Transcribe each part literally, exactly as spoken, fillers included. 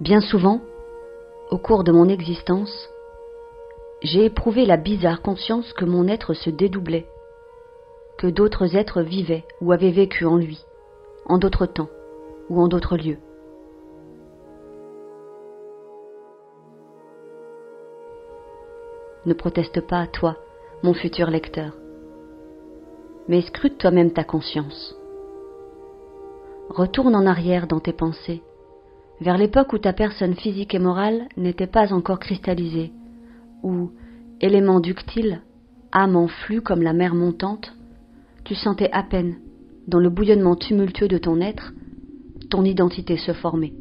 Bien souvent, au cours de mon existence, j'ai éprouvé la bizarre conscience que mon être se dédoublait, que d'autres êtres vivaient ou avaient vécu en lui, en d'autres temps ou en d'autres lieux. Ne proteste pas, toi, mon futur lecteur, mais scrute toi-même ta conscience. Retourne en arrière dans tes pensées, vers l'époque où ta personne physique et morale n'était pas encore cristallisée, où, élément ductile, âme en flux comme la mer montante, tu sentais à peine, dans le bouillonnement tumultueux de ton être, ton identité se former.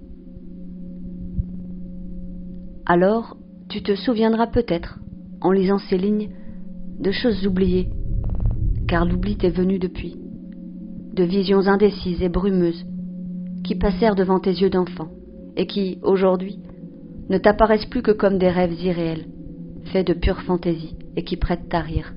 Alors, tu te souviendras peut-être, en lisant ces lignes, de choses oubliées, car l'oubli t'est venu depuis, de visions indécises et brumeuses, qui passèrent devant tes yeux d'enfant, et qui, aujourd'hui, ne t'apparaissent plus que comme des rêves irréels, faits de pure fantaisie, et qui prêtent à rire.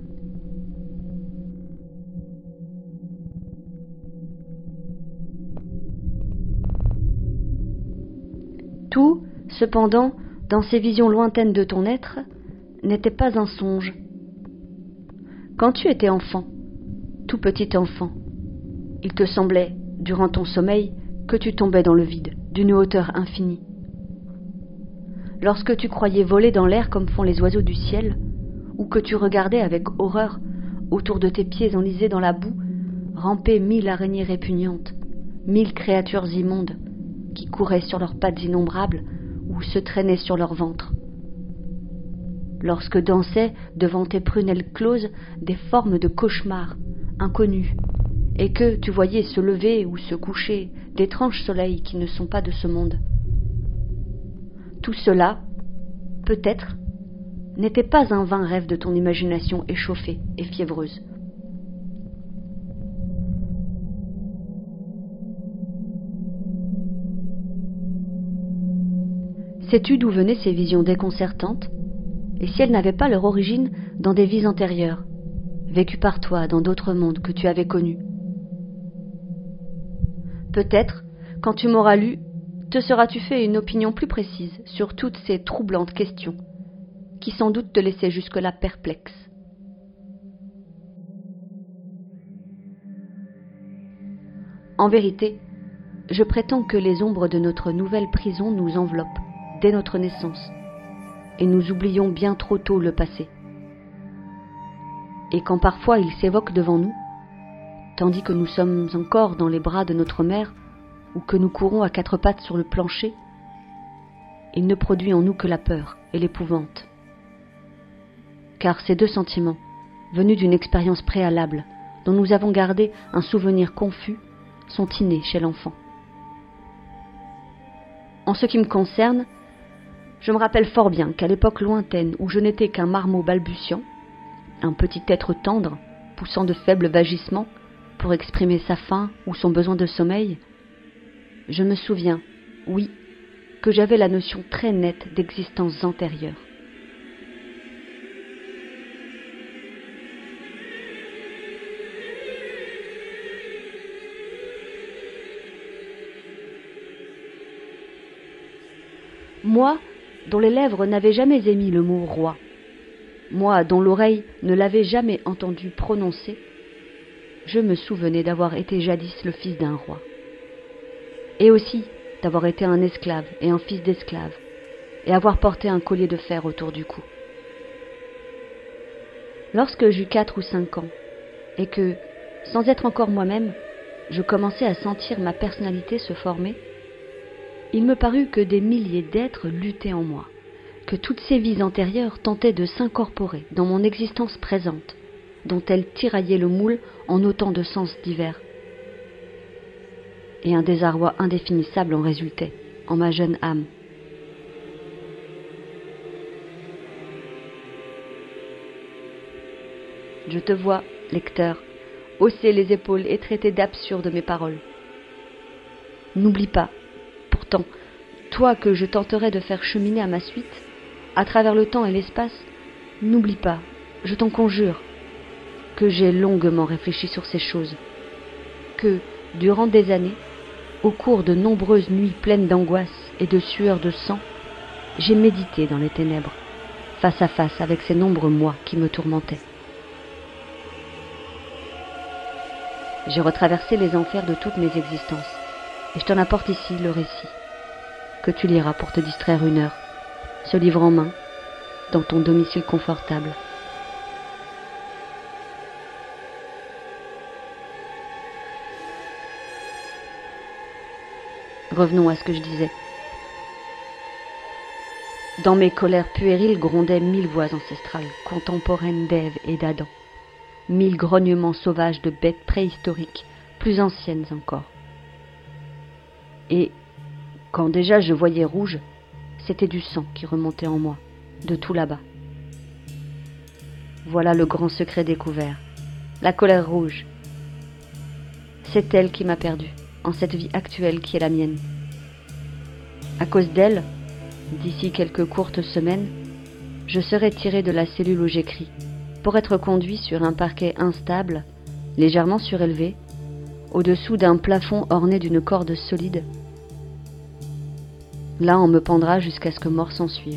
Tout, cependant, dans ces visions lointaines de ton être, n'était pas un songe. Quand tu étais enfant, tout petit enfant, il te semblait, durant ton sommeil, que tu tombais dans le vide, d'une hauteur infinie. Lorsque tu croyais voler dans l'air comme font les oiseaux du ciel, ou que tu regardais avec horreur, autour de tes pieds enlisés dans la boue, ramper mille araignées répugnantes, mille créatures immondes, qui couraient sur leurs pattes innombrables ou se traînaient sur leur ventre. Lorsque dansaient devant tes prunelles closes des formes de cauchemars inconnues, et que tu voyais se lever ou se coucher d'étranges soleils qui ne sont pas de ce monde. Tout cela, peut-être, n'était pas un vain rêve de ton imagination échauffée et fiévreuse. Sais-tu d'où venaient ces visions déconcertantes, et si elles n'avaient pas leur origine dans des vies antérieures, vécues par toi dans d'autres mondes que tu avais connus? Peut-être, quand tu m'auras lu, te seras-tu fait une opinion plus précise sur toutes ces troublantes questions, qui sans doute te laissaient jusque-là perplexe. En vérité, je prétends que les ombres de notre nouvelle prison nous enveloppent dès notre naissance, et nous oublions bien trop tôt le passé. Et quand parfois il s'évoque devant nous, tandis que nous sommes encore dans les bras de notre mère, ou que nous courons à quatre pattes sur le plancher, il ne produit en nous que la peur et l'épouvante. Car ces deux sentiments, venus d'une expérience préalable, dont nous avons gardé un souvenir confus, sont innés chez l'enfant. En ce qui me concerne, je me rappelle fort bien qu'à l'époque lointaine où je n'étais qu'un marmot balbutiant, un petit être tendre, poussant de faibles vagissements pour exprimer sa faim ou son besoin de sommeil, je me souviens, oui, que j'avais la notion très nette d'existences antérieures. Moi, dont les lèvres n'avaient jamais émis le mot roi, moi dont l'oreille ne l'avait jamais entendu prononcer, je me souvenais d'avoir été jadis le fils d'un roi, et aussi d'avoir été un esclave et un fils d'esclave, et avoir porté un collier de fer autour du cou. Lorsque j'eus quatre ou cinq ans, et que, sans être encore moi-même, je commençais à sentir ma personnalité se former, il me parut que des milliers d'êtres luttaient en moi, que toutes ces vies antérieures tentaient de s'incorporer dans mon existence présente, dont elles tiraillaient le moule en autant de sens divers. Et un désarroi indéfinissable en résultait, en ma jeune âme. Je te vois, lecteur, hausser les épaules et traiter d'absurde mes paroles. N'oublie pas, pourtant, toi que je tenterai de faire cheminer à ma suite, à travers le temps et l'espace, n'oublie pas, je t'en conjure, que j'ai longuement réfléchi sur ces choses, que, durant des années, au cours de nombreuses nuits pleines d'angoisse, et de sueur de sang, j'ai médité dans les ténèbres, face à face avec ces nombreux moi qui me tourmentaient. J'ai retraversé les enfers de toutes mes existences, et je t'en apporte ici le récit, que tu liras pour te distraire une heure, ce livre en main, dans ton domicile confortable. Revenons à ce que je disais. Dans mes colères puériles grondaient mille voix ancestrales, contemporaines d'Ève et d'Adam, mille grognements sauvages de bêtes préhistoriques, plus anciennes encore. Et, quand déjà je voyais rouge, c'était du sang qui remontait en moi, de tout là-bas. Voilà le grand secret découvert, la colère rouge. C'est elle qui m'a perdu, en cette vie actuelle qui est la mienne. À cause d'elle, d'ici quelques courtes semaines, je serai tiré de la cellule où j'écris, pour être conduit sur un parquet instable, légèrement surélevé, au-dessous d'un plafond orné d'une corde solide. Là, on me pendra jusqu'à ce que mort s'ensuive.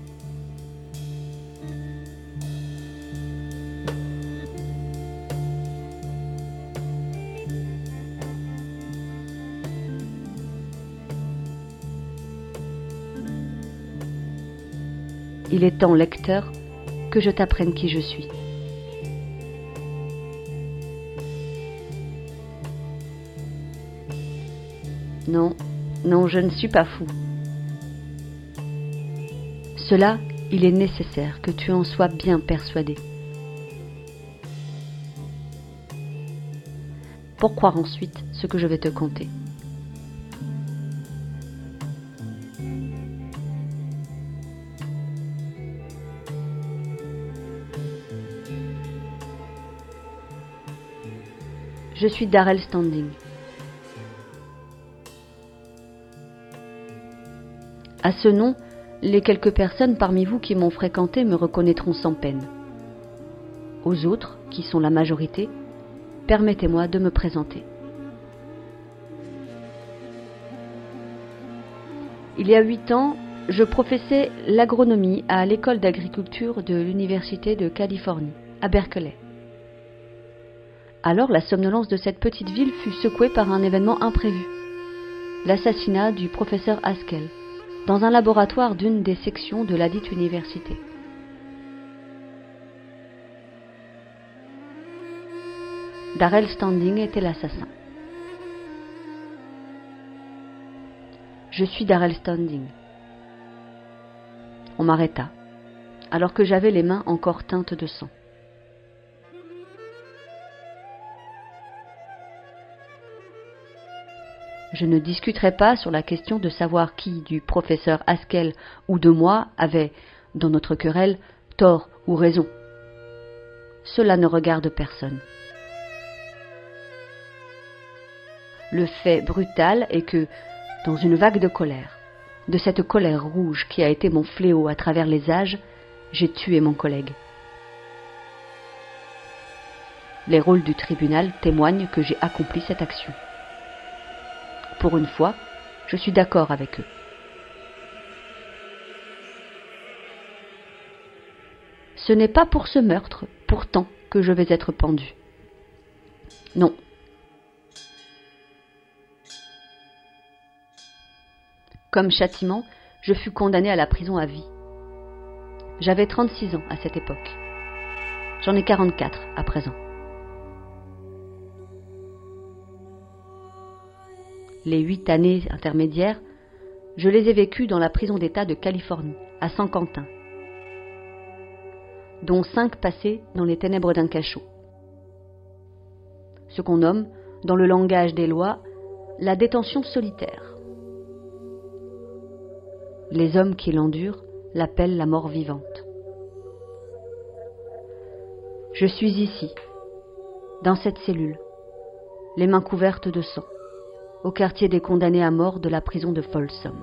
Il est temps, lecteur, que je t'apprenne qui je suis. Non, non, je ne suis pas fou. Cela, il est nécessaire que tu en sois bien persuadé. Pour croire ensuite ce que je vais te conter. Je suis Darrell Standing. À ce nom, les quelques personnes parmi vous qui m'ont fréquenté me reconnaîtront sans peine. Aux autres, qui sont la majorité, permettez-moi de me présenter. Il y a huit ans, je professais l'agronomie à l'école d'agriculture de l'Université de Californie, à Berkeley. Alors la somnolence de cette petite ville fut secouée par un événement imprévu, l'assassinat du professeur Haskell, dans un laboratoire d'une des sections de ladite université. Darrell Standing était l'assassin. Je suis Darrell Standing. On m'arrêta, alors que j'avais les mains encore teintes de sang. Je ne discuterai pas sur la question de savoir qui, du professeur Haskell ou de moi, avait, dans notre querelle, tort ou raison. Cela ne regarde personne. Le fait brutal est que, dans une vague de colère, de cette colère rouge qui a été mon fléau à travers les âges, j'ai tué mon collègue. Les rôles du tribunal témoignent que j'ai accompli cette action. Pour une fois, je suis d'accord avec eux. Ce n'est pas pour ce meurtre, pourtant, que je vais être pendu. Non. Comme châtiment, je fus condamné à la prison à vie. J'avais trente-six ans à cette époque. J'en ai quarante-quatre à présent. Les huit années intermédiaires, je les ai vécues dans la prison d'État de Californie, à San Quentin, dont cinq passées dans les ténèbres d'un cachot. Ce qu'on nomme, dans le langage des lois, la détention solitaire. Les hommes qui l'endurent l'appellent la mort vivante. Je suis ici, dans cette cellule, les mains couvertes de sang, au quartier des condamnés à mort de la prison de Folsom.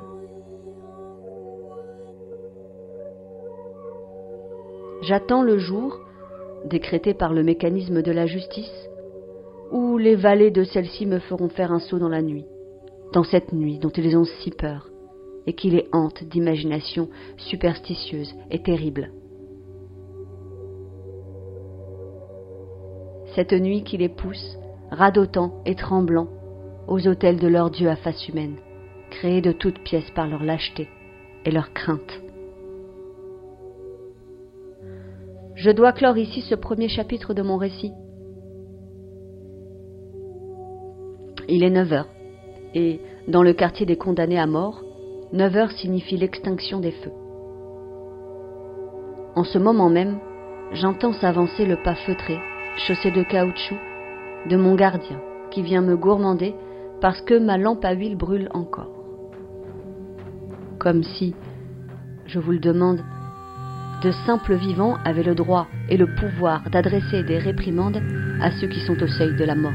J'attends le jour, décrété par le mécanisme de la justice, où les valets de celle-ci me feront faire un saut dans la nuit, dans cette nuit dont ils ont si peur, et qui les hante d'imaginations superstitieuses et terribles. Cette nuit qui les pousse, radotant et tremblant, aux autels de leur Dieu à face humaine, créés de toutes pièces par leur lâcheté et leur crainte. Je dois clore ici ce premier chapitre de mon récit. Il est neuf heures, et dans le quartier des condamnés à mort, neuf heures signifie l'extinction des feux. En ce moment même, j'entends s'avancer le pas feutré, chaussé de caoutchouc, de mon gardien, qui vient me gourmander parce que ma lampe à huile brûle encore. Comme si, je vous le demande, de simples vivants avaient le droit et le pouvoir d'adresser des réprimandes à ceux qui sont au seuil de la mort.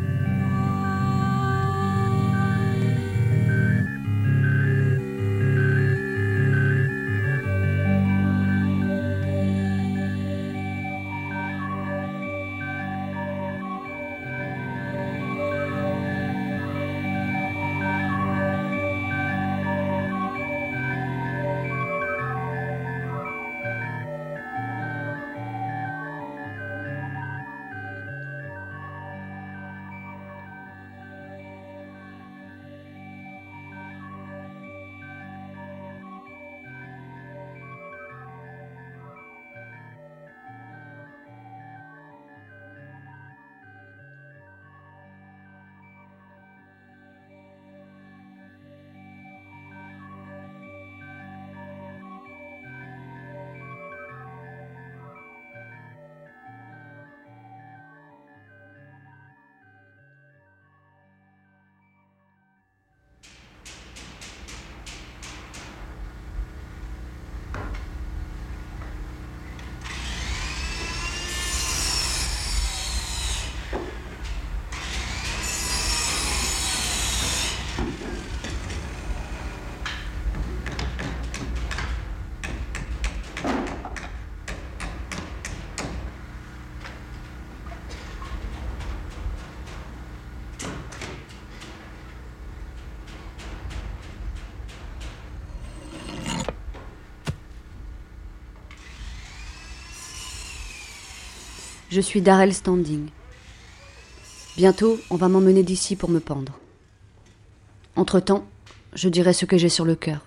Je suis Darrell Standing. Bientôt, on va m'emmener d'ici pour me pendre. Entre-temps, je dirai ce que j'ai sur le cœur.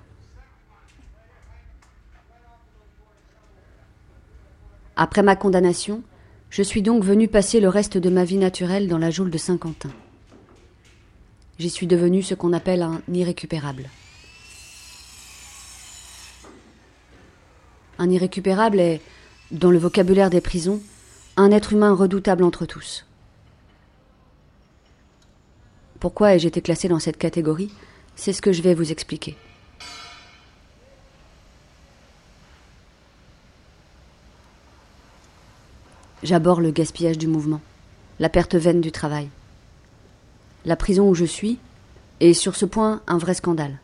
Après ma condamnation, je suis donc venu passer le reste de ma vie naturelle dans la geôle de Saint-Quentin. J'y suis devenu ce qu'on appelle un irrécupérable. Un irrécupérable est, dans le vocabulaire des prisons, un être humain redoutable entre tous. Pourquoi ai-je été classé dans cette catégorie ? C'est ce que je vais vous expliquer. J'abhorre le gaspillage du mouvement, la perte vaine du travail. La prison où je suis est sur ce point un vrai scandale.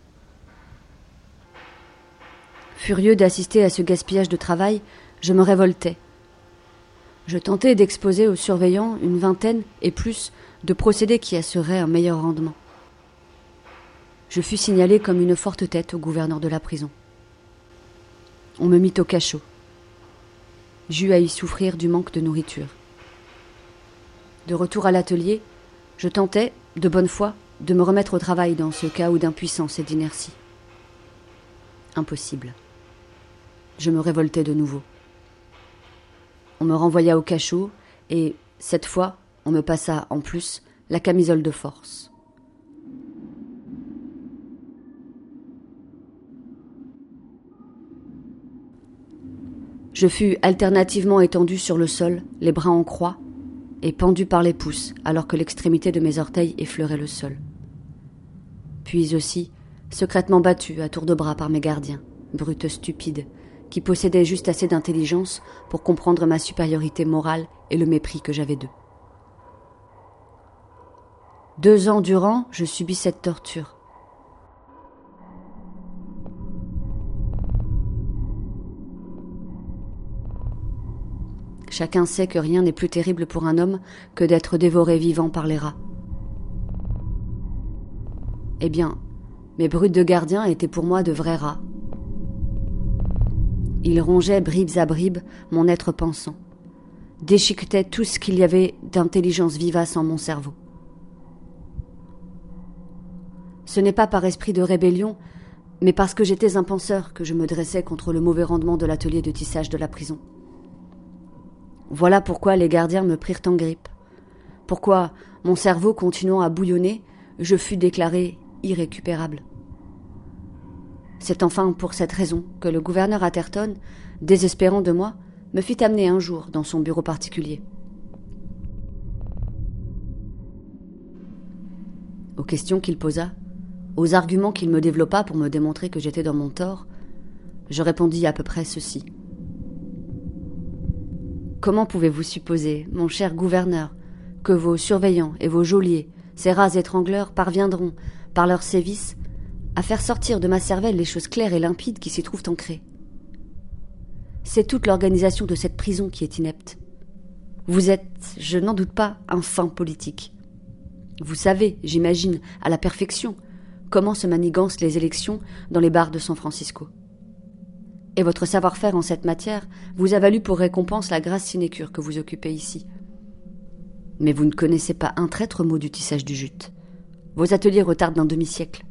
Furieux d'assister à ce gaspillage de travail, je me révoltais. Je tentais d'exposer aux surveillants une vingtaine et plus de procédés qui assuraient un meilleur rendement. Je fus signalé comme une forte tête au gouverneur de la prison. On me mit au cachot. J'eus à y souffrir du manque de nourriture. De retour à l'atelier, je tentais, de bonne foi, de me remettre au travail dans ce chaos d'impuissance et d'inertie. Impossible. Je me révoltais de nouveau. On me renvoya au cachot et, cette fois, on me passa, en plus, la camisole de force. Je fus alternativement étendu sur le sol, les bras en croix, et pendu par les pouces, alors que l'extrémité de mes orteils effleurait le sol. Puis aussi, secrètement battu à tour de bras par mes gardiens, brutes stupides, qui possédaient juste assez d'intelligence pour comprendre ma supériorité morale et le mépris que j'avais d'eux. Deux ans durant, je subis cette torture. Chacun sait que rien n'est plus terrible pour un homme que d'être dévoré vivant par les rats. Eh bien, Mes brutes de gardiens étaient pour moi de vrais rats. Ils rongeaient bribes à bribes mon être pensant, déchiquetaient tout ce qu'il y avait d'intelligence vivace en mon cerveau. Ce n'est pas par esprit de rébellion, mais parce que j'étais un penseur que je me dressais contre le mauvais rendement de l'atelier de tissage de la prison. Voilà pourquoi les gardiens me prirent en grippe. Pourquoi, mon cerveau continuant à bouillonner, je fus déclaré irrécupérable. C'est enfin pour cette raison que le gouverneur Atherton, désespérant de moi, me fit amener un jour dans son bureau particulier. Aux questions qu'il posa, aux arguments qu'il me développa pour me démontrer que j'étais dans mon tort, je répondis à peu près ceci. Comment pouvez-vous supposer, mon cher gouverneur, que vos surveillants et vos geôliers, ces rats étrangleurs, parviendront, par leurs sévices, à faire sortir de ma cervelle les choses claires et limpides qui s'y trouvent ancrées? C'est toute l'organisation de cette prison qui est inepte. Vous êtes, je n'en doute pas, un fin politique. Vous savez, j'imagine, à la perfection, comment se manigancent les élections dans les bars de San Francisco. Et votre savoir-faire en cette matière vous a valu pour récompense la grasse sinécure que vous occupez ici. Mais vous ne connaissez pas un traître mot du tissage du jute. Vos ateliers retardent d'un demi-siècle.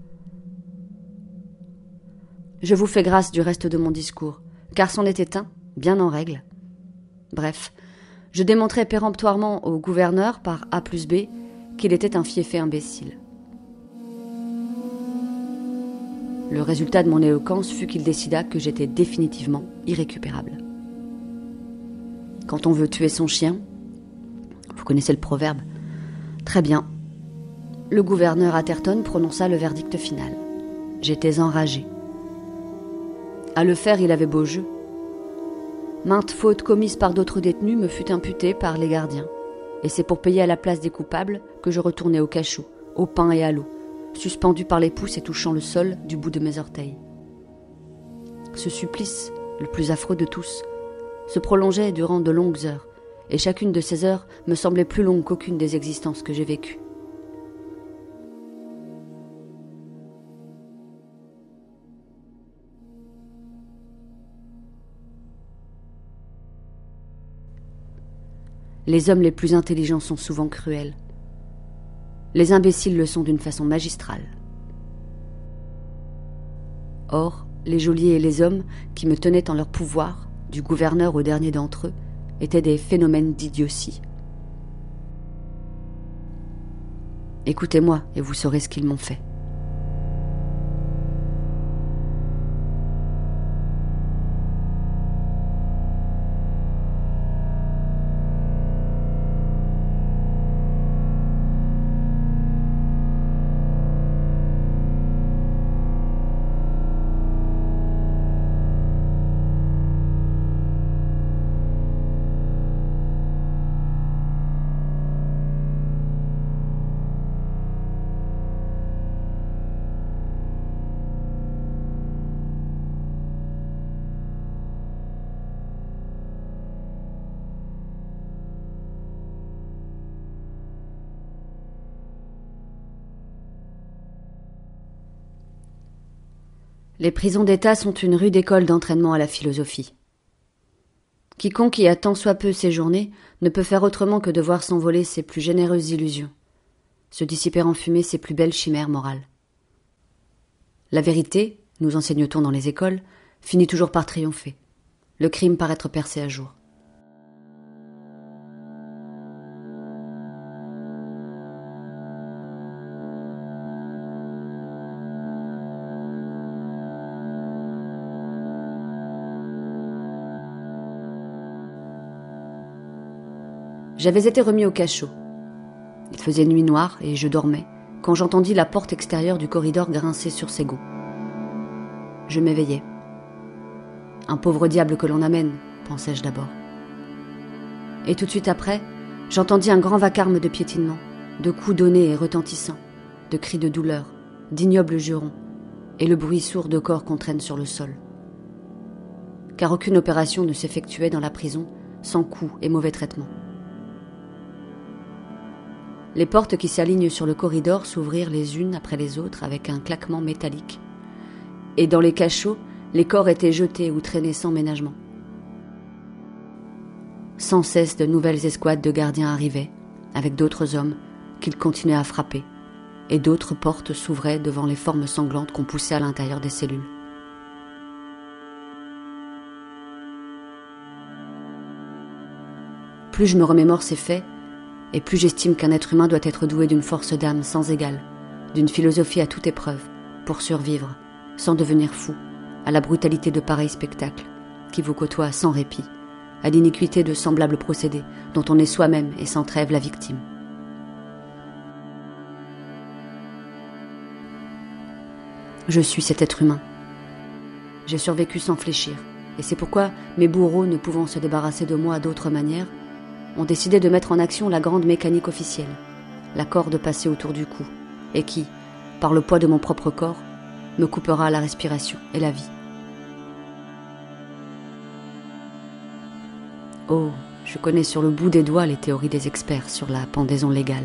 Je vous fais grâce du reste de mon discours, car c'en était un, bien en règle. Bref, je démontrai péremptoirement au gouverneur, par A plus B, qu'il était un fieffé imbécile. Le résultat de mon éloquence fut qu'il décida que j'étais définitivement irrécupérable. Quand on veut tuer son chien, vous connaissez le proverbe, très bien. Le gouverneur Atherton prononça le verdict final. J'étais enragé. À le faire, il avait beau jeu. Maintes fautes commises par d'autres détenus me fut imputée par les gardiens. Et c'est pour payer à la place des coupables que je retournai au cachot, au pain et à l'eau, suspendu par les pouces et touchant le sol du bout de mes orteils. Ce supplice, le plus affreux de tous, se prolongeait durant de longues heures, et chacune de ces heures me semblait plus longue qu'aucune des existences que j'ai vécues. Les hommes les plus intelligents sont souvent cruels. Les imbéciles le sont d'une façon magistrale. Or, les geôliers et les hommes qui me tenaient en leur pouvoir, du gouverneur au dernier d'entre eux, étaient des phénomènes d'idiotie. Écoutez-moi et vous saurez ce qu'ils m'ont fait. Les prisons d'État sont une rude école d'entraînement à la philosophie. Quiconque y a tant soit peu séjourné ne peut faire autrement que de voir s'envoler ses plus généreuses illusions, se dissiper en fumée ses plus belles chimères morales. La vérité, nous enseigne-t-on dans les écoles, finit toujours par triompher, le crime par être percé à jour. J'avais été remis au cachot. Il faisait nuit noire et je dormais quand j'entendis la porte extérieure du corridor grincer sur ses gonds. Je m'éveillai. Un pauvre diable que l'on amène, pensai-je d'abord. Et tout de suite après, j'entendis un grand vacarme de piétinement, de coups donnés et retentissants, de cris de douleur, d'ignobles jurons, et le bruit sourd de corps qu'on traîne sur le sol. Car aucune opération ne s'effectuait dans la prison sans coups et mauvais traitements. Les portes qui s'alignent sur le corridor s'ouvrirent les unes après les autres avec un claquement métallique. Et dans les cachots, les corps étaient jetés ou traînés sans ménagement. Sans cesse, de nouvelles escouades de gardiens arrivaient, avec d'autres hommes, qu'ils continuaient à frapper, et d'autres portes s'ouvraient devant les formes sanglantes qu'on poussait à l'intérieur des cellules. Plus je me remémore ces faits, et plus j'estime qu'un être humain doit être doué d'une force d'âme sans égale, d'une philosophie à toute épreuve, pour survivre, sans devenir fou, à la brutalité de pareils spectacles, qui vous côtoient sans répit, à l'iniquité de semblables procédés, dont on est soi-même et sans trêve la victime. Je suis cet être humain. J'ai survécu sans fléchir, et c'est pourquoi mes bourreaux, ne pouvant se débarrasser de moi d'autre manière, ont décidé de mettre en action la grande mécanique officielle, la corde passée autour du cou, et qui, par le poids de mon propre corps, me coupera la respiration et la vie. Oh, je connais sur le bout des doigts les théories des experts sur la pendaison légale.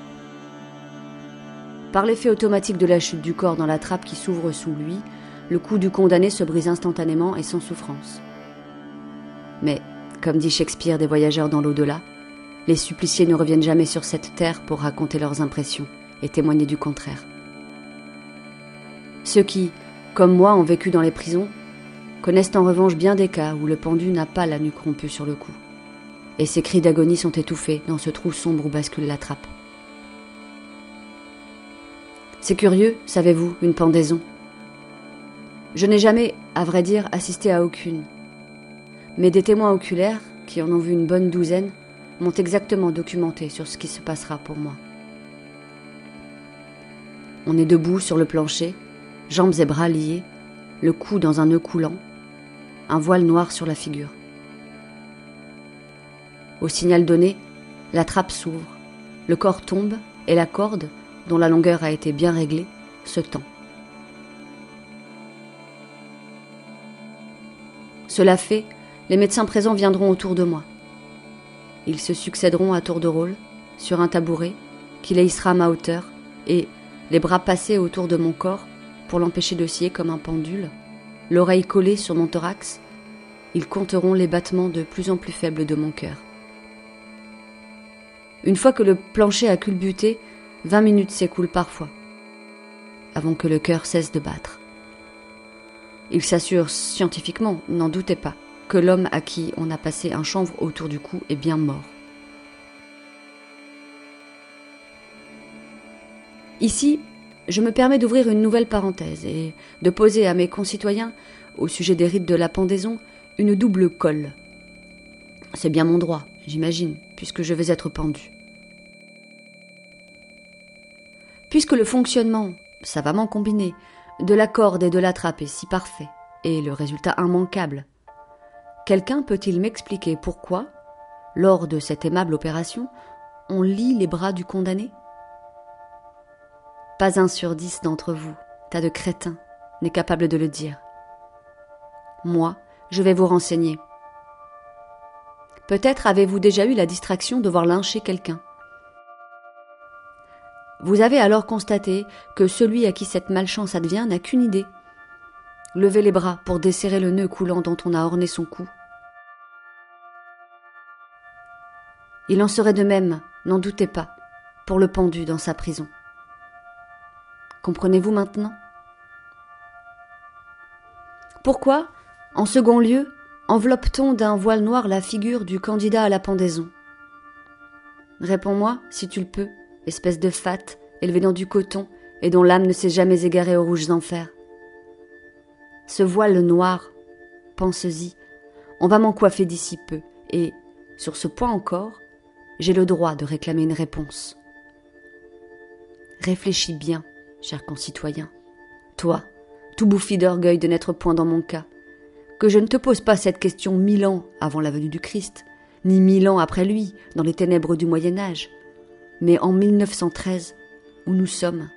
Par l'effet automatique de la chute du corps dans la trappe qui s'ouvre sous lui, le cou du condamné se brise instantanément et sans souffrance. Mais, comme dit Shakespeare des voyageurs dans l'au-delà, les suppliciés ne reviennent jamais sur cette terre pour raconter leurs impressions et témoigner du contraire. Ceux qui, comme moi, ont vécu dans les prisons, connaissent en revanche bien des cas où le pendu n'a pas la nuque rompue sur le cou, et ses cris d'agonie sont étouffés dans ce trou sombre où bascule la trappe. C'est curieux, savez-vous, une pendaison. Je n'ai jamais, à vrai dire, assisté à aucune. Mais des témoins oculaires, qui en ont vu une bonne douzaine, m'ont exactement documenté sur ce qui se passera pour moi. On est debout sur le plancher, jambes et bras liés, le cou dans un nœud coulant, un voile noir sur la figure. Au signal donné, la trappe s'ouvre, le corps tombe et la corde, dont la longueur a été bien réglée, se tend. Cela fait, les médecins présents viendront autour de moi. Ils se succéderont à tour de rôle, sur un tabouret, qui les hissera à ma hauteur, et, les bras passés autour de mon corps, pour l'empêcher d'osciller comme un pendule, l'oreille collée sur mon thorax, ils compteront les battements de plus en plus faibles de mon cœur. Une fois que le plancher a culbuté, vingt minutes s'écoulent parfois, avant que le cœur cesse de battre. Ils s'assurent scientifiquement, n'en doutez pas, que l'homme à qui on a passé un chanvre autour du cou est bien mort. Ici, je me permets d'ouvrir une nouvelle parenthèse et de poser à mes concitoyens, au sujet des rites de la pendaison, une double colle. C'est bien mon droit, j'imagine, puisque je vais être pendu. Puisque le fonctionnement, savamment combiné, de la corde et de la trappe est si parfait, et le résultat immanquable, quelqu'un peut-il m'expliquer pourquoi, lors de cette aimable opération, on lie les bras du condamné ? Pas un sur dix d'entre vous, tas de crétins, n'est capable de le dire. Moi, je vais vous renseigner. Peut-être avez-vous déjà eu la distraction de voir lyncher quelqu'un. Vous avez alors constaté que celui à qui cette malchance advient n'a qu'une idée. Lever les bras pour desserrer le nœud coulant dont on a orné son cou. Il en serait de même, n'en doutez pas, pour le pendu dans sa prison. Comprenez-vous maintenant ? Pourquoi, en second lieu, enveloppe-t-on d'un voile noir la figure du candidat à la pendaison ? Réponds-moi, si tu le peux, espèce de fat, élevé dans du coton et dont l'âme ne s'est jamais égarée aux rouges enfers. Ce voile noir, pense-y, on va m'en coiffer d'ici peu, et, sur ce point encore, j'ai le droit de réclamer une réponse. Réfléchis bien, cher concitoyen, toi, tout bouffi d'orgueil de n'être point dans mon cas, que je ne te pose pas cette question mille ans avant la venue du Christ, ni mille ans après lui, dans les ténèbres du Moyen-Âge, mais en mille neuf cent treize, où nous sommes.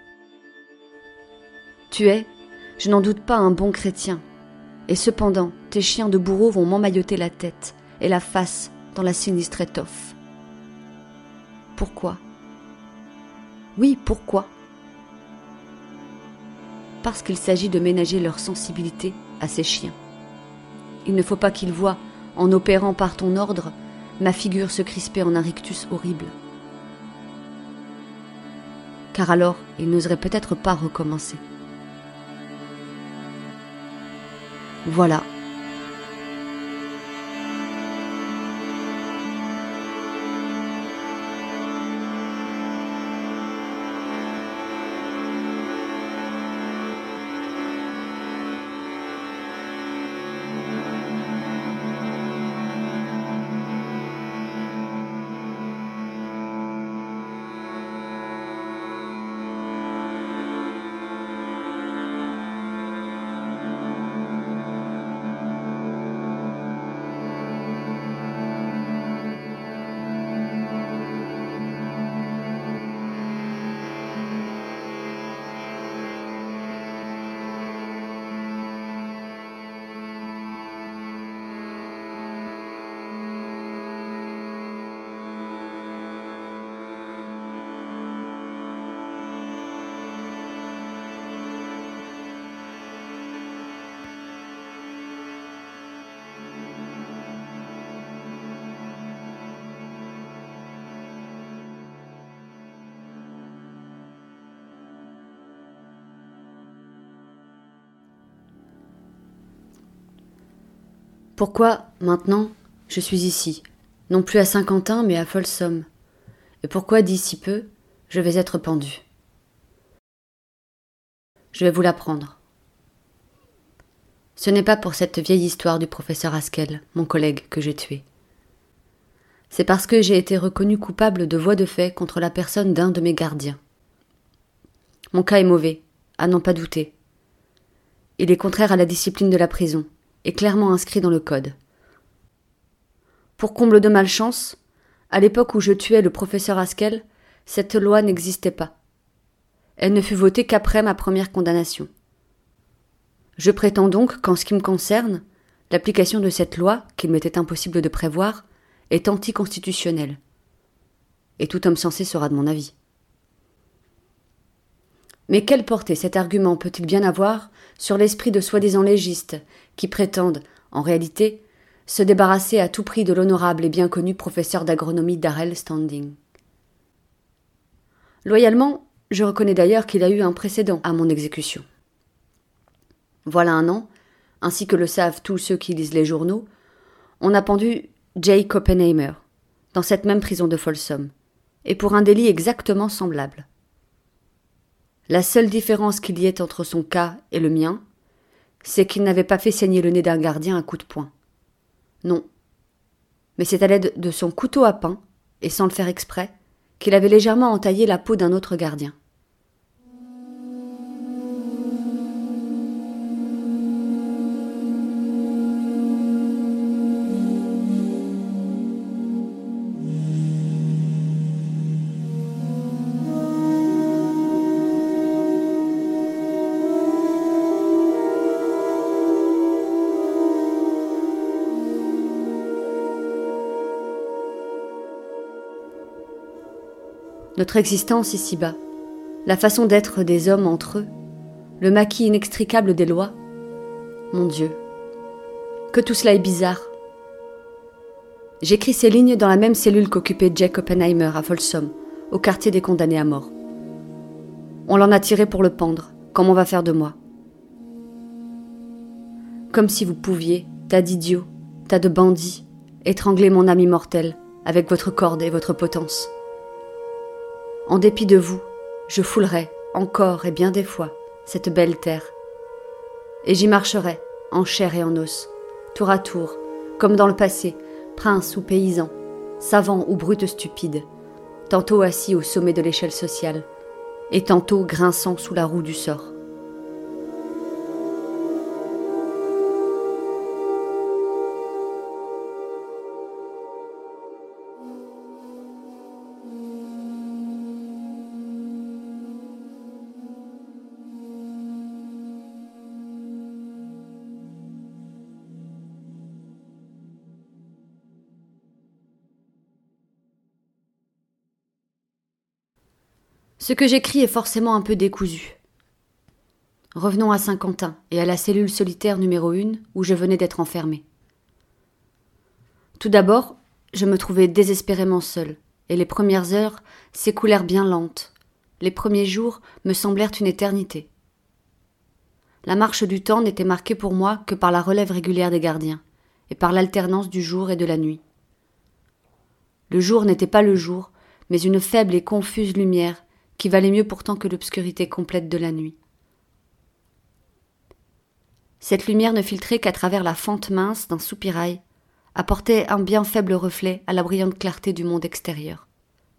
Tu es, je n'en doute pas, un bon chrétien, et cependant, tes chiens de bourreau vont m'emmailloter la tête et la face dans la sinistre étoffe. Pourquoi ? Oui, pourquoi ? Parce qu'il s'agit de ménager leur sensibilité à ces chiens. Il ne faut pas qu'ils voient, en opérant par ton ordre, ma figure se crisper en un rictus horrible. Car alors, ils n'oseraient peut-être pas recommencer. Voilà. Pourquoi, maintenant, je suis ici, non plus à Saint-Quentin, mais à Folsom, et pourquoi, d'ici peu, je vais être pendu. Je vais vous l'apprendre. Ce n'est pas pour cette vieille histoire du professeur Haskell, mon collègue, que j'ai tué. C'est parce que j'ai été reconnu coupable de voies de fait contre la personne d'un de mes gardiens. Mon cas est mauvais, à n'en pas douter. Il est contraire à la discipline de la prison, et clairement inscrit dans le code. Pour comble de malchance, à l'époque où je tuais le professeur Haskell, cette loi n'existait pas. Elle ne fut votée qu'après ma première condamnation. Je prétends donc qu'en ce qui me concerne, l'application de cette loi, qu'il m'était impossible de prévoir, est anticonstitutionnelle. Et tout homme sensé sera de mon avis. Mais quelle portée cet argument peut-il bien avoir sur l'esprit de soi-disant légistes qui prétendent, en réalité, se débarrasser à tout prix de l'honorable et bien connu professeur d'agronomie Darrell Standing. Loyalement, je reconnais d'ailleurs qu'il a eu un précédent à mon exécution. Voilà un an, ainsi que le savent tous ceux qui lisent les journaux, on a pendu Jake Oppenheimer, dans cette même prison de Folsom, et pour un délit exactement semblable. La seule différence qu'il y ait entre son cas et le mien, c'est qu'il n'avait pas fait saigner le nez d'un gardien à coups de poing. Non. Mais c'est à l'aide de son couteau à pain, et sans le faire exprès, qu'il avait légèrement entaillé la peau d'un autre gardien. Notre existence ici-bas, la façon d'être des hommes entre eux, le maquis inextricable des lois. Mon Dieu, que tout cela est bizarre. J'écris ces lignes dans la même cellule qu'occupait Jake Oppenheimer à Folsom, au quartier des condamnés à mort. On l'en a tiré pour le pendre, comme on va faire de moi. Comme si vous pouviez, tas d'idiots, tas de bandits, étrangler mon âme immortelle avec votre corde et votre potence. En dépit de vous, je foulerai, encore et bien des fois, cette belle terre. Et j'y marcherai, en chair et en os, tour à tour, comme dans le passé, prince ou paysan, savant ou brute stupide, tantôt assis au sommet de l'échelle sociale, et tantôt grinçant sous la roue du sort. Ce que j'écris est forcément un peu décousu. Revenons à Saint-Quentin et à la cellule solitaire numéro un où je venais d'être enfermée. Tout d'abord, je me trouvais désespérément seule, et les premières heures s'écoulèrent bien lentes. Les premiers jours me semblèrent une éternité. La marche du temps n'était marquée pour moi que par la relève régulière des gardiens, et par l'alternance du jour et de la nuit. Le jour n'était pas le jour, mais une faible et confuse lumière qui valait mieux pourtant que l'obscurité complète de la nuit. Cette lumière ne filtrait qu'à travers la fente mince d'un soupirail, apportait un bien faible reflet à la brillante clarté du monde extérieur.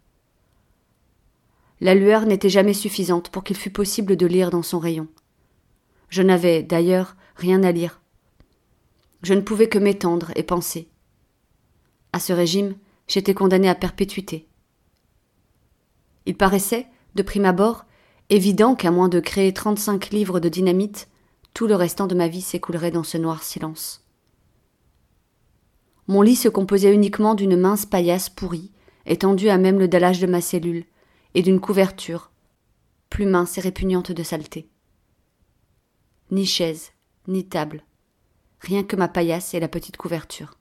La lueur n'était jamais suffisante pour qu'il fût possible de lire dans son rayon. Je n'avais, d'ailleurs, rien à lire. Je ne pouvais que m'étendre et penser. À ce régime, j'étais condamné à perpétuité. Il paraissait, de prime abord, évident qu'à moins de créer trente-cinq livres de dynamite, tout le restant de ma vie s'écoulerait dans ce noir silence. Mon lit se composait uniquement d'une mince paillasse pourrie, étendue à même le dallage de ma cellule, et d'une couverture, plus mince et répugnante de saleté. Ni chaise, ni table, rien que ma paillasse et la petite couverture.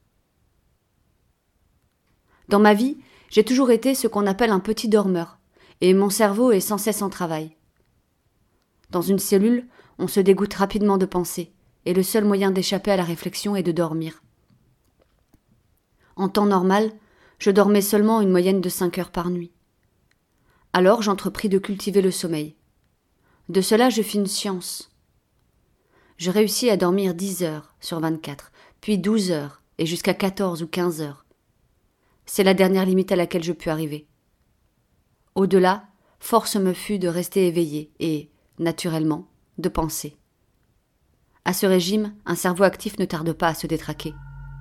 Dans ma vie, j'ai toujours été ce qu'on appelle un petit dormeur, et mon cerveau est sans cesse en travail. Dans une cellule, on se dégoûte rapidement de penser, et le seul moyen d'échapper à la réflexion est de dormir. En temps normal, je dormais seulement une moyenne de cinq heures par nuit. Alors j'entrepris de cultiver le sommeil. De cela, je fis une science. Je réussis à dormir dix heures sur vingt-quatre, puis douze heures, et jusqu'à quatorze ou quinze heures. C'est la dernière limite à laquelle je pus arriver. Au-delà, force me fut de rester éveillée et, naturellement, de penser. À ce régime, un cerveau actif ne tarde pas à se détraquer.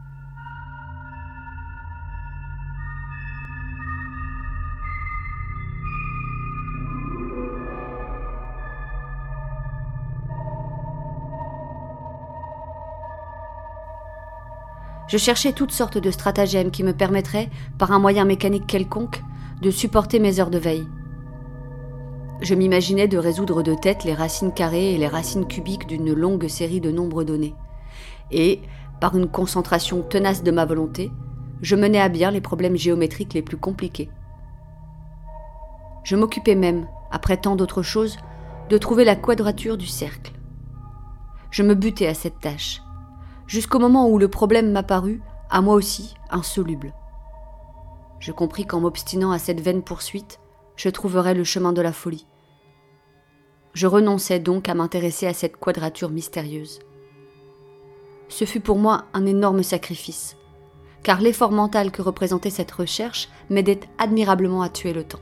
Je cherchais toutes sortes de stratagèmes qui me permettraient, par un moyen mécanique quelconque, de supporter mes heures de veille. Je m'imaginais de résoudre de tête les racines carrées et les racines cubiques d'une longue série de nombres donnés. Et, par une concentration tenace de ma volonté, je menais à bien les problèmes géométriques les plus compliqués. Je m'occupais même, après tant d'autres choses, de trouver la quadrature du cercle. Je me butai à cette tâche, jusqu'au moment où le problème m'apparut, à moi aussi, insoluble. Je compris qu'en m'obstinant à cette vaine poursuite, je trouverais le chemin de la folie. Je renonçai donc à m'intéresser à cette quadrature mystérieuse. Ce fut pour moi un énorme sacrifice, car l'effort mental que représentait cette recherche m'aidait admirablement à tuer le temps.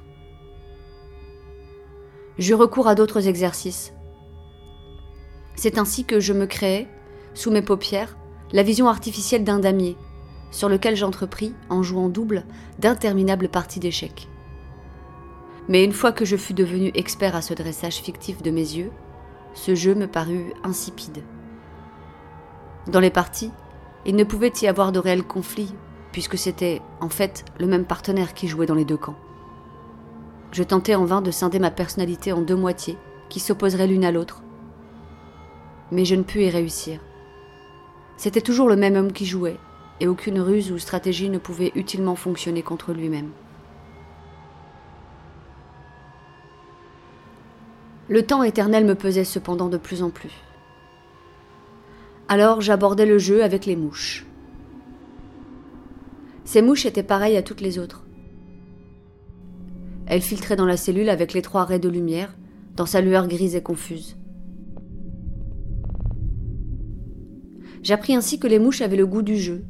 J'eus recours à d'autres exercices. C'est ainsi que je me créai, sous mes paupières, la vision artificielle d'un damier, sur lequel j'entrepris, en jouant double, d'interminables parties d'échecs. Mais une fois que je fus devenu expert à ce dressage fictif de mes yeux, ce jeu me parut insipide. Dans les parties, il ne pouvait y avoir de réel conflit, puisque c'était, en fait, le même partenaire qui jouait dans les deux camps. Je tentais en vain de scinder ma personnalité en deux moitiés, qui s'opposeraient l'une à l'autre. Mais je ne pus y réussir. C'était toujours le même homme qui jouait, et aucune ruse ou stratégie ne pouvait utilement fonctionner contre lui-même. Le temps éternel me pesait cependant de plus en plus. Alors j'abordais le jeu avec les mouches. Ces mouches étaient pareilles à toutes les autres. Elles filtraient dans la cellule avec les trois raies de lumière, dans sa lueur grise et confuse. J'appris ainsi que les mouches avaient le goût du jeu.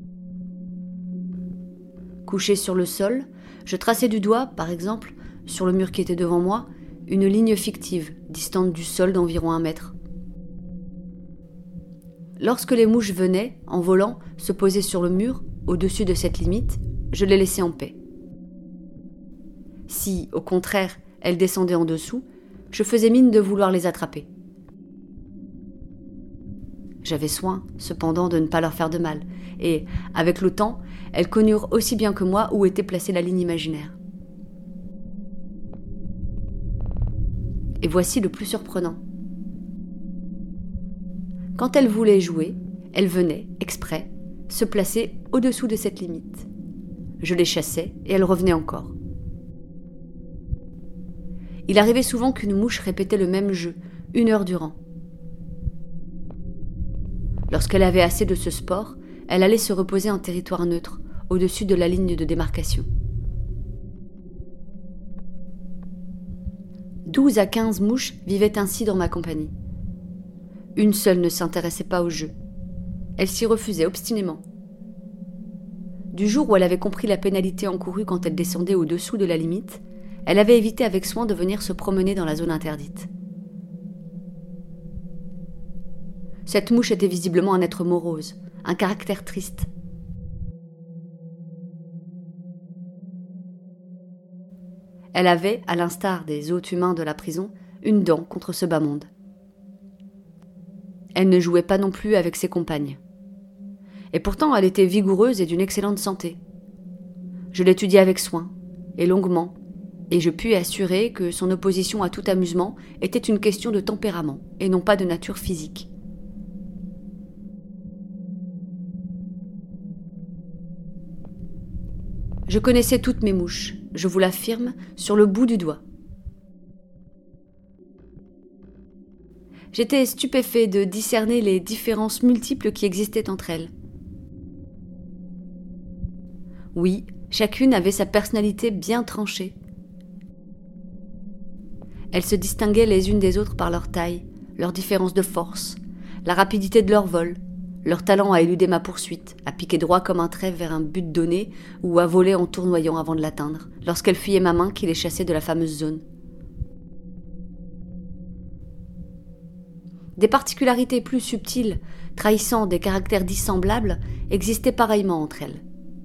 Couché sur le sol, je traçais du doigt, par exemple, sur le mur qui était devant moi, une ligne fictive, distante du sol d'environ un mètre. Lorsque les mouches venaient, en volant, se poser sur le mur, au-dessus de cette limite, je les laissais en paix. Si, au contraire, elles descendaient en dessous, je faisais mine de vouloir les attraper. J'avais soin, cependant, de ne pas leur faire de mal, et, avec le temps, elles connurent aussi bien que moi où était placée la ligne imaginaire. Et voici le plus surprenant. Quand elle voulait jouer, elle venait, exprès, se placer au-dessous de cette limite. Je les chassais et elle revenait encore. Il arrivait souvent qu'une mouche répétait le même jeu, une heure durant. Lorsqu'elle avait assez de ce sport, elle allait se reposer en territoire neutre, au-dessus de la ligne de démarcation. Douze à quinze mouches vivaient ainsi dans ma compagnie. Une seule ne s'intéressait pas au jeu. Elle s'y refusait obstinément. Du jour où elle avait compris la pénalité encourue quand elle descendait au-dessous de la limite, elle avait évité avec soin de venir se promener dans la zone interdite. Cette mouche était visiblement un être morose, un caractère triste. Elle avait, à l'instar des hôtes humains de la prison, une dent contre ce bas monde. Elle ne jouait pas non plus avec ses compagnes. Et pourtant, elle était vigoureuse et d'une excellente santé. Je l'étudiai avec soin, et longuement, et je puis assurer que son opposition à tout amusement était une question de tempérament, et non pas de nature physique. Je connaissais toutes mes mouches, je vous l'affirme, sur le bout du doigt. J'étais stupéfait de discerner les différences multiples qui existaient entre elles. Oui, chacune avait sa personnalité bien tranchée. Elles se distinguaient les unes des autres par leur taille, leur différence de force, la rapidité de leur vol, leur talent à éluder ma poursuite, à piquer droit comme un trait vers un but donné ou à voler en tournoyant avant de l'atteindre, lorsqu'elles fuyaient ma main qui les chassait de la fameuse zone. Des particularités plus subtiles, trahissant des caractères dissemblables, existaient pareillement entre elles.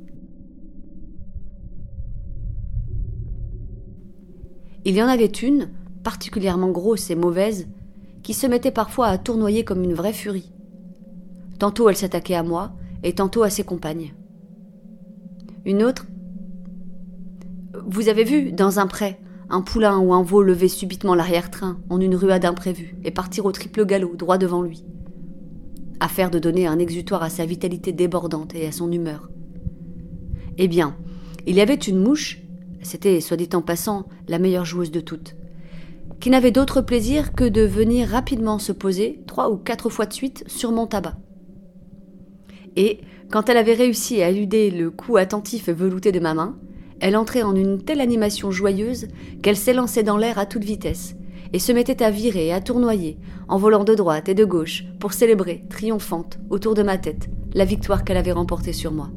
Il y en avait une, particulièrement grosse et mauvaise, qui se mettait parfois à tournoyer comme une vraie furie. Tantôt elle s'attaquait à moi, et tantôt à ses compagnes. Une autre... Vous avez vu, dans un pré, un poulain ou un veau lever subitement l'arrière-train en une ruade imprévue et partir au triple galop, droit devant lui. Affaire de donner un exutoire à sa vitalité débordante et à son humeur. Eh bien, il y avait une mouche, c'était, soit dit en passant, la meilleure joueuse de toutes, qui n'avait d'autre plaisir que de venir rapidement se poser, trois ou quatre fois de suite, sur mon tabac. Et, quand elle avait réussi à éluder le coup attentif et velouté de ma main, elle entrait en une telle animation joyeuse qu'elle s'élançait dans l'air à toute vitesse, et se mettait à virer et à tournoyer, en volant de droite et de gauche, pour célébrer, triomphante, autour de ma tête, la victoire qu'elle avait remportée sur moi.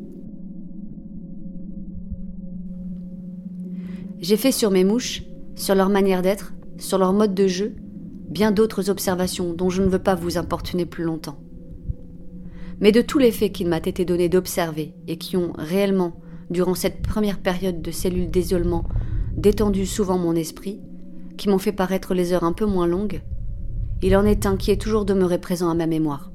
J'ai fait sur mes mouches, sur leur manière d'être, sur leur mode de jeu, bien d'autres observations dont je ne veux pas vous importuner plus longtemps. Mais de tous les faits qu'il m'a été donné d'observer et qui ont réellement, durant cette première période de cellule d'isolement, détendu souvent mon esprit, qui m'ont fait paraître les heures un peu moins longues, il en est un qui est toujours demeuré présent à ma mémoire.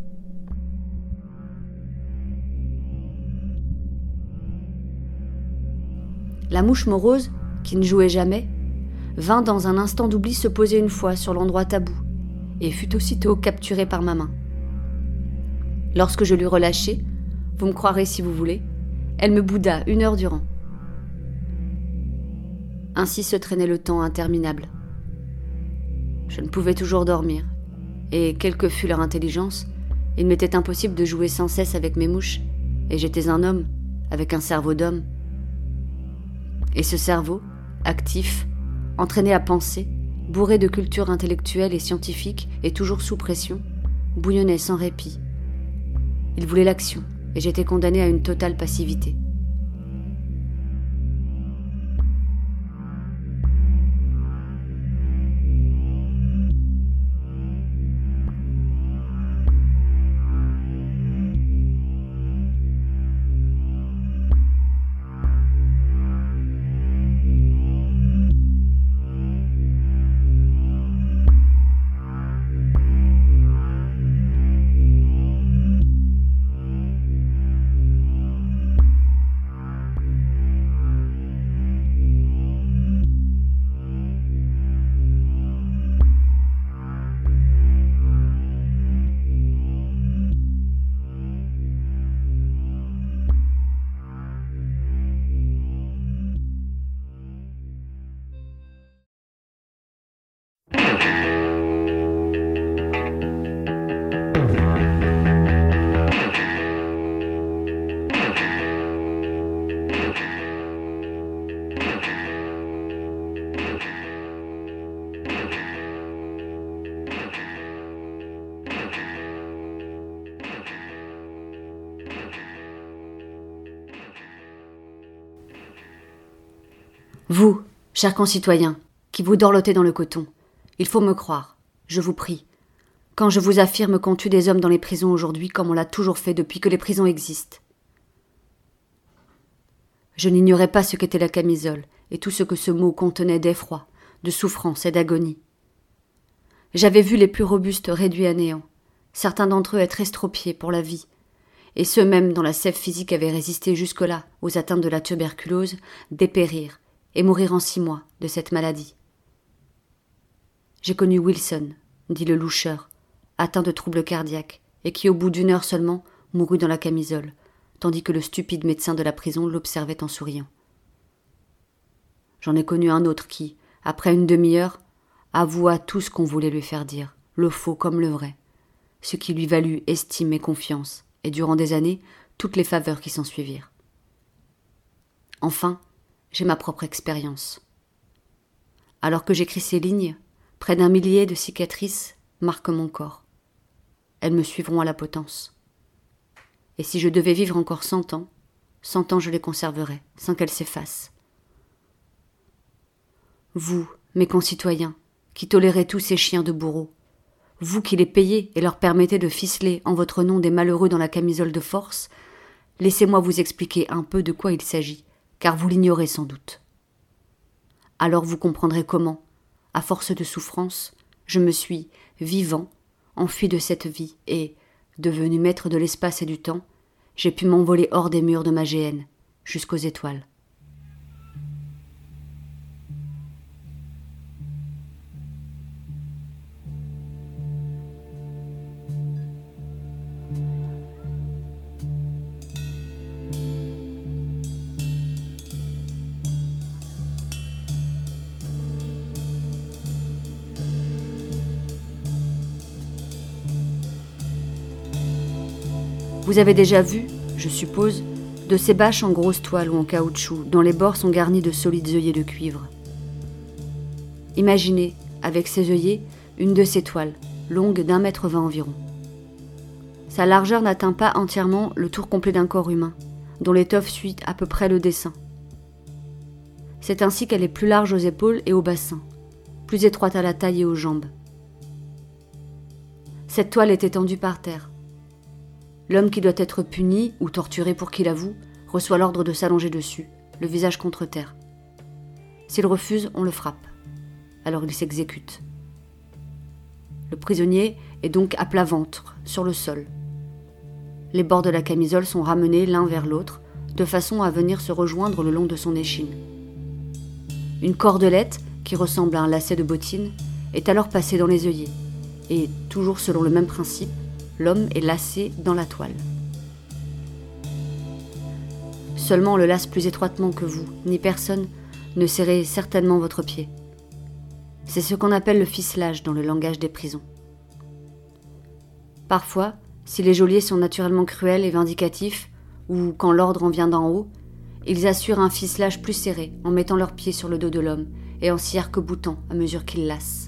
La mouche morose, qui ne jouait jamais, vint dans un instant d'oubli se poser une fois sur l'endroit tabou, et fut aussitôt capturée par ma main. Lorsque je l'eus relâchée, vous me croirez si vous voulez, elle me bouda une heure durant. Ainsi se traînait le temps interminable. Je ne pouvais toujours dormir, et quelle que fût leur intelligence, il m'était impossible de jouer sans cesse avec mes mouches, et j'étais un homme, avec un cerveau d'homme. Et ce cerveau, actif, entraîné à penser, bourré de culture intellectuelle et scientifique, et toujours sous pression, bouillonnait sans répit. Il voulait l'action, et j'étais condamné à une totale passivité. Vous, chers concitoyens, qui vous dorlotez dans le coton, il faut me croire, je vous prie, quand je vous affirme qu'on tue des hommes dans les prisons aujourd'hui comme on l'a toujours fait depuis que les prisons existent. Je n'ignorais pas ce qu'était la camisole et tout ce que ce mot contenait d'effroi, de souffrance et d'agonie. J'avais vu les plus robustes réduits à néant, certains d'entre eux être estropiés pour la vie, et ceux même dont la sève physique avait résisté jusque-là aux atteintes de la tuberculose, dépérir et mourir en six mois de cette maladie. J'ai connu Wilson, dit le loucheur, atteint de troubles cardiaques, et qui au bout d'une heure seulement mourut dans la camisole, tandis que le stupide médecin de la prison l'observait en souriant. J'en ai connu un autre qui, après une demi-heure, avoua tout ce qu'on voulait lui faire dire, le faux comme le vrai, ce qui lui valut estime et confiance, et durant des années, toutes les faveurs qui s'ensuivirent. Enfin, j'ai ma propre expérience. Alors que j'écris ces lignes, près d'un millier de cicatrices marquent mon corps. Elles me suivront à la potence. Et si je devais vivre encore cent ans, cent ans je les conserverais, sans qu'elles s'effacent. Vous, mes concitoyens, qui tolérez tous ces chiens de bourreaux, vous qui les payez et leur permettez de ficeler en votre nom des malheureux dans la camisole de force, laissez-moi vous expliquer un peu de quoi il s'agit, car vous l'ignorez sans doute. Alors vous comprendrez comment, à force de souffrance, je me suis, vivant, enfui de cette vie et, devenu maître de l'espace et du temps, j'ai pu m'envoler hors des murs de ma géhenne, jusqu'aux étoiles. Vous avez déjà vu, je suppose, de ces bâches en grosse toile ou en caoutchouc, dont les bords sont garnis de solides œillets de cuivre. Imaginez, avec ces œillets, une de ces toiles, longue d'un mètre vingt environ. Sa largeur n'atteint pas entièrement le tour complet d'un corps humain, dont l'étoffe suit à peu près le dessin. C'est ainsi qu'elle est plus large aux épaules et au bassin, plus étroite à la taille et aux jambes. Cette toile est étendue par terre. L'homme qui doit être puni ou torturé pour qu'il avoue reçoit l'ordre de s'allonger dessus, le visage contre terre. S'il refuse, on le frappe. Alors il s'exécute. Le prisonnier est donc à plat ventre, sur le sol. Les bords de la camisole sont ramenés l'un vers l'autre, de façon à venir se rejoindre le long de son échine. Une cordelette, qui ressemble à un lacet de bottine, est alors passée dans les œillets, et, toujours selon le même principe, l'homme est lacé dans la toile. Seulement on le lace plus étroitement que vous, ni personne ne serrait certainement votre pied. C'est ce qu'on appelle le ficelage dans le langage des prisons. Parfois, si les geôliers sont naturellement cruels et vindicatifs, ou quand l'ordre en vient d'en haut, ils assurent un ficelage plus serré en mettant leurs pieds sur le dos de l'homme et en s'y arc-boutant à mesure qu'il lasse.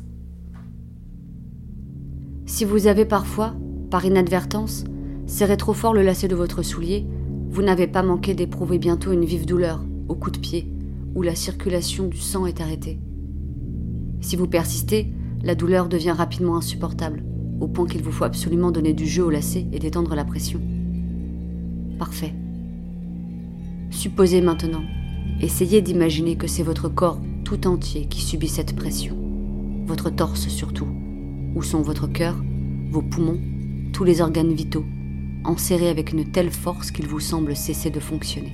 Si vous avez parfois, par inadvertance, serrez trop fort le lacet de votre soulier, vous n'avez pas manqué d'éprouver bientôt une vive douleur au coup de pied, où la circulation du sang est arrêtée. Si vous persistez, la douleur devient rapidement insupportable, au point qu'il vous faut absolument donner du jeu au lacet et détendre la pression. Parfait. Supposez maintenant, essayez d'imaginer que c'est votre corps tout entier qui subit cette pression, votre torse surtout, où sont votre cœur, vos poumons, tous les organes vitaux, enserrés avec une telle force qu'il vous semble cesser de fonctionner.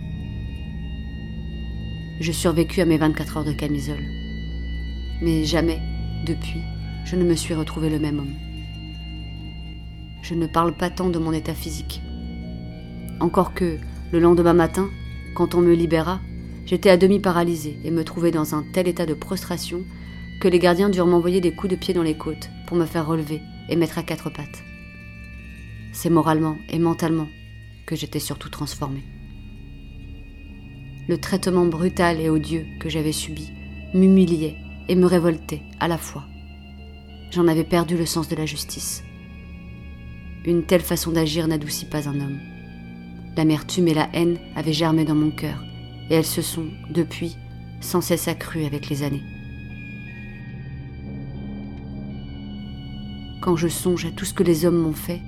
Je survécus à mes vingt-quatre heures de camisole. Mais jamais, depuis, je ne me suis retrouvé le même homme. Je ne parle pas tant de mon état physique. Encore que, le lendemain matin, quand on me libéra, j'étais à demi paralysé et me trouvais dans un tel état de prostration que les gardiens durent m'envoyer des coups de pied dans les côtes pour me faire relever et mettre à quatre pattes. C'est moralement et mentalement que j'étais surtout transformé. Le traitement brutal et odieux que j'avais subi m'humiliait et me révoltait à la fois. J'en avais perdu le sens de la justice. Une telle façon d'agir n'adoucit pas un homme. L'amertume et la haine avaient germé dans mon cœur, et elles se sont, depuis, sans cesse accrue avec les années. Quand je songe à tout ce que les hommes m'ont fait,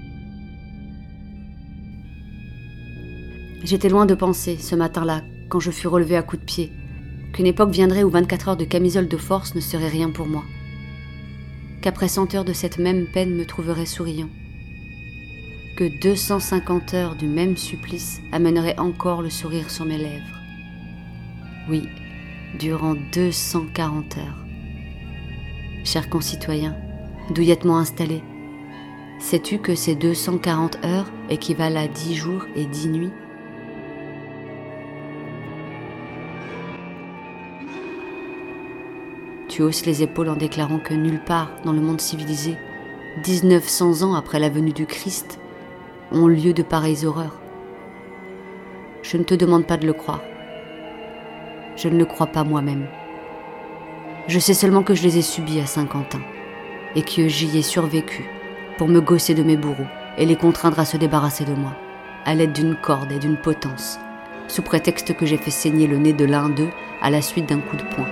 j'étais loin de penser, ce matin-là, quand je fus relevé à coups de pied, qu'une époque viendrait où vingt-quatre heures de camisole de force ne seraient rien pour moi, qu'après cent heures de cette même peine me trouverais souriant, que deux cent cinquante heures du même supplice amèneraient encore le sourire sur mes lèvres. Oui, durant deux cent quarante heures. Chers concitoyens, douillettement installés, sais-tu que ces deux cent quarante heures équivalent à dix jours et dix nuits? Tu hausses les épaules en déclarant que nulle part dans le monde civilisé, dix-neuf cents ans après la venue du Christ, ont lieu de pareilles horreurs. Je ne te demande pas de le croire. Je ne le crois pas moi-même. Je sais seulement que je les ai subis à Saint-Quentin et que j'y ai survécu pour me gausser de mes bourreaux et les contraindre à se débarrasser de moi, à l'aide d'une corde et d'une potence, sous prétexte que j'ai fait saigner le nez de l'un d'eux à la suite d'un coup de poing.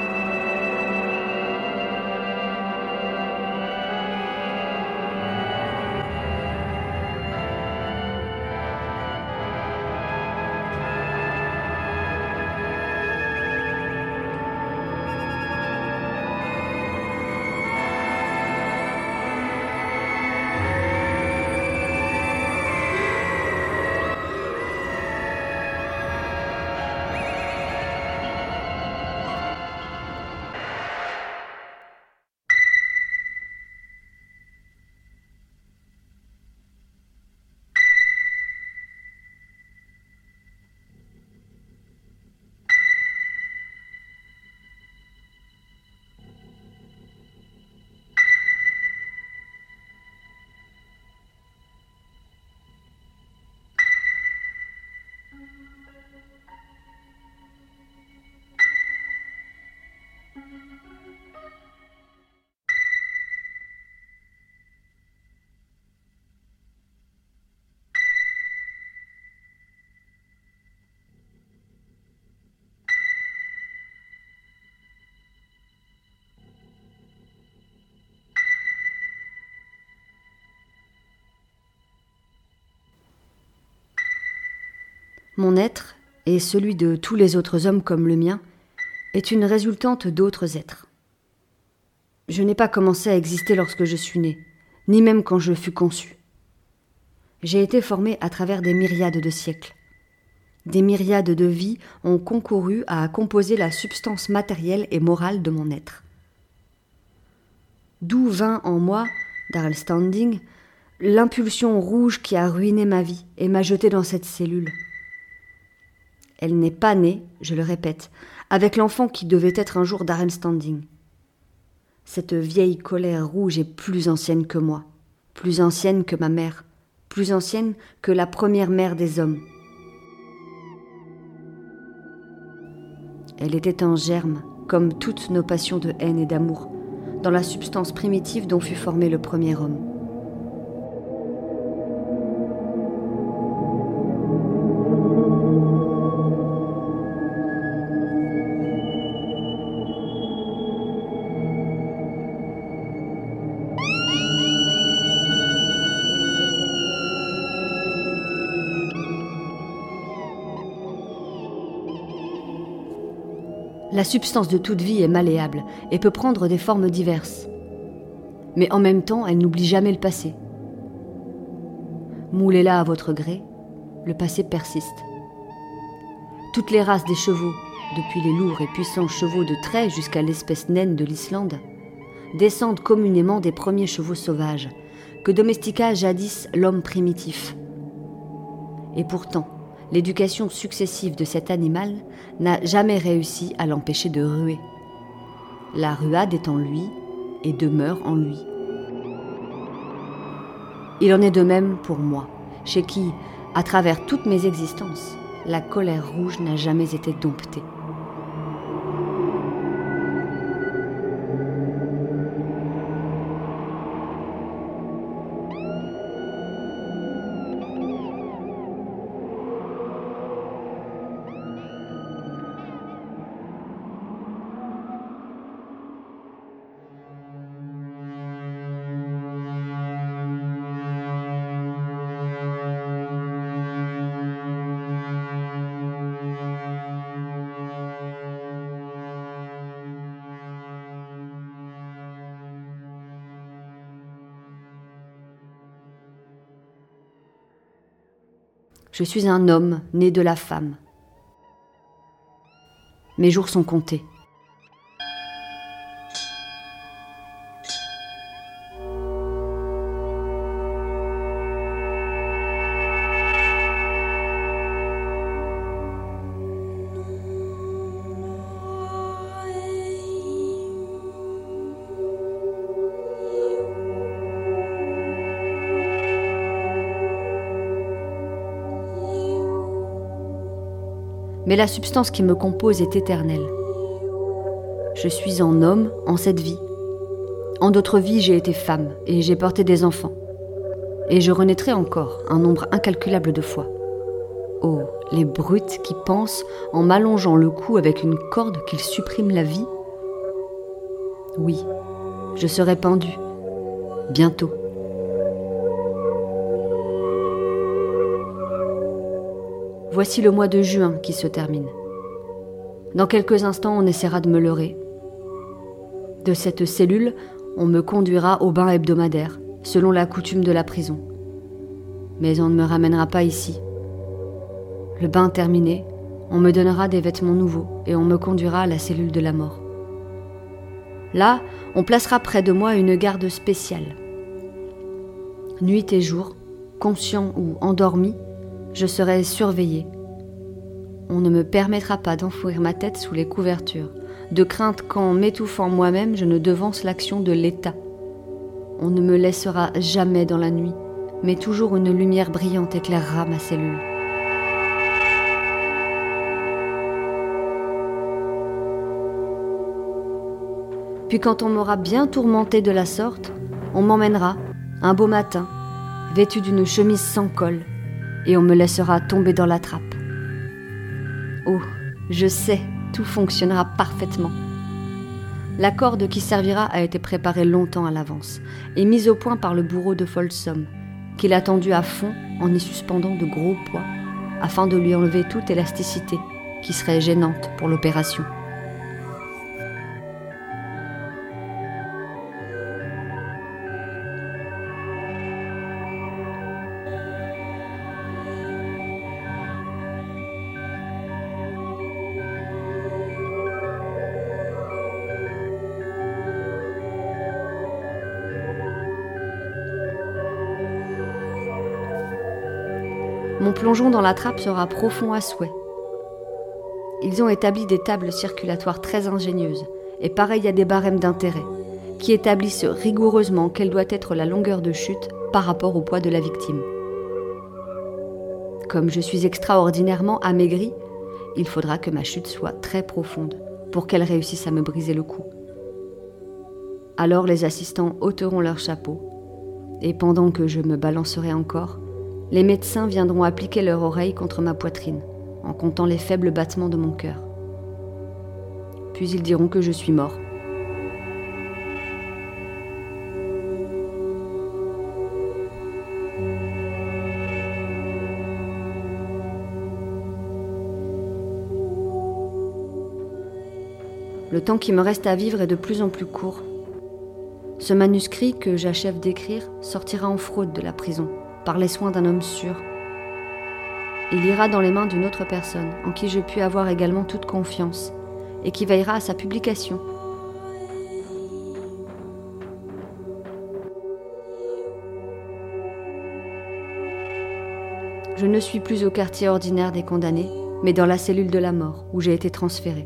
Mon être, et celui de tous les autres hommes comme le mien, est une résultante d'autres êtres. Je n'ai pas commencé à exister lorsque je suis né, ni même quand je fus conçu. J'ai été formé à travers des myriades de siècles. Des myriades de vies ont concouru à composer la substance matérielle et morale de mon être. D'où vint en moi, Darrell Standing, l'impulsion rouge qui a ruiné ma vie et m'a jeté dans cette cellule. Elle n'est pas née, je le répète, avec l'enfant qui devait être un jour Darrell Standing. Cette vieille colère rouge est plus ancienne que moi, plus ancienne que ma mère, plus ancienne que la première mère des hommes. Elle était en germe, comme toutes nos passions de haine et d'amour, dans la substance primitive dont fut formé le premier homme. La substance de toute vie est malléable et peut prendre des formes diverses. Mais en même temps, elle n'oublie jamais le passé. Moulez-la à votre gré, le passé persiste. Toutes les races des chevaux, depuis les lourds et puissants chevaux de trait jusqu'à l'espèce naine de l'Islande, descendent communément des premiers chevaux sauvages que domestiqua jadis l'homme primitif. Et pourtant, l'éducation successive de cet animal n'a jamais réussi à l'empêcher de ruer. La ruade est en lui et demeure en lui. Il en est de même pour moi, chez qui, à travers toutes mes existences, la colère rouge n'a jamais été domptée. Je suis un homme né de la femme. Mes jours sont comptés. Mais la substance qui me compose est éternelle. Je suis en homme en cette vie. En d'autres vies, j'ai été femme et j'ai porté des enfants. Et je renaîtrai encore un nombre incalculable de fois. Oh, les brutes qui pensent, en m'allongeant le cou avec une corde, qu'ils suppriment la vie. Oui, je serai pendue. Bientôt. Voici le mois de juin qui se termine. Dans quelques instants, on essaiera de me leurrer. De cette cellule, on me conduira au bain hebdomadaire, selon la coutume de la prison. Mais on ne me ramènera pas ici. Le bain terminé, on me donnera des vêtements nouveaux et on me conduira à la cellule de la mort. Là, on placera près de moi une garde spéciale. Nuit et jour, conscient ou endormi, je serai surveillée. On ne me permettra pas d'enfouir ma tête sous les couvertures, de crainte qu'en m'étouffant moi-même, je ne devance l'action de l'État. On ne me laissera jamais dans la nuit, mais toujours une lumière brillante éclairera ma cellule. Puis quand on m'aura bien tourmentée de la sorte, on m'emmènera, un beau matin, vêtue d'une chemise sans col, et on me laissera tomber dans la trappe. Oh, je sais, tout fonctionnera parfaitement. La corde qui servira a été préparée longtemps à l'avance et mise au point par le bourreau de Folsom, qui l'a tendue à fond en y suspendant de gros poids, afin de lui enlever toute élasticité qui serait gênante pour l'opération. Mon plongeon dans la trappe sera profond à souhait. Ils ont établi des tables circulatoires très ingénieuses et pareilles à des barèmes d'intérêt, qui établissent rigoureusement quelle doit être la longueur de chute par rapport au poids de la victime. Comme je suis extraordinairement amaigrie, il faudra que ma chute soit très profonde pour qu'elle réussisse à me briser le cou. Alors les assistants ôteront leurs chapeaux, et pendant que je me balancerai encore, les médecins viendront appliquer leur oreille contre ma poitrine, en comptant les faibles battements de mon cœur. Puis ils diront que je suis mort. Le temps qui me reste à vivre est de plus en plus court. Ce manuscrit que j'achève d'écrire sortira en fraude de la prison, par les soins d'un homme sûr. Il ira dans les mains d'une autre personne, en qui je puis avoir également toute confiance, et qui veillera à sa publication. Je ne suis plus au quartier ordinaire des condamnés, mais dans la cellule de la mort, où j'ai été transférée.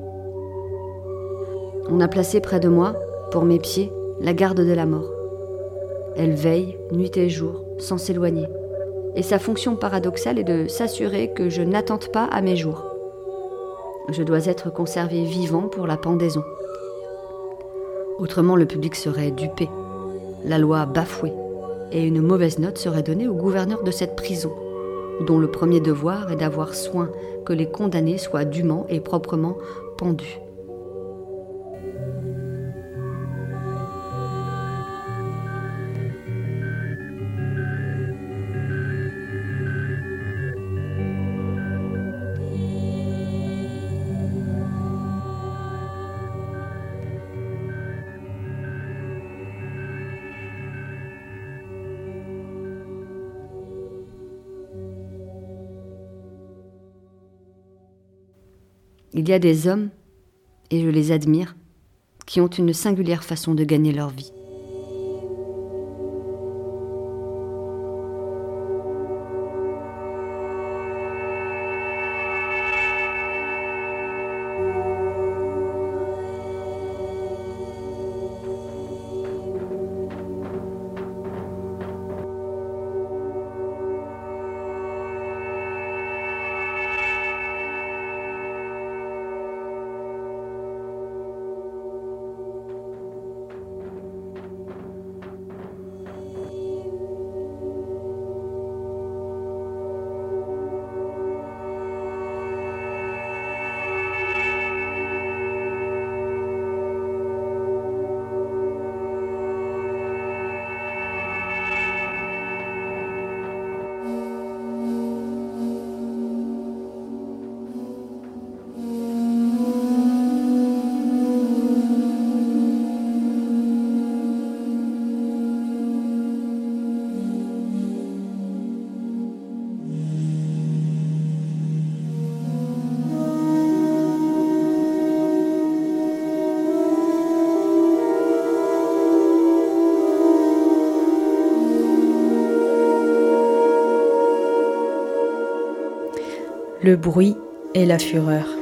On a placé près de moi, pour mes pieds, la garde de la mort. Elle veille, nuit et jour, sans s'éloigner. Et sa fonction paradoxale est de s'assurer que je n'attente pas à mes jours. Je dois être conservé vivant pour la pendaison. Autrement, le public serait dupé, la loi bafouée, et une mauvaise note serait donnée au gouverneur de cette prison, dont le premier devoir est d'avoir soin que les condamnés soient dûment et proprement pendus. Il y a des hommes, et je les admire, qui ont une singulière façon de gagner leur vie. Le bruit et la fureur.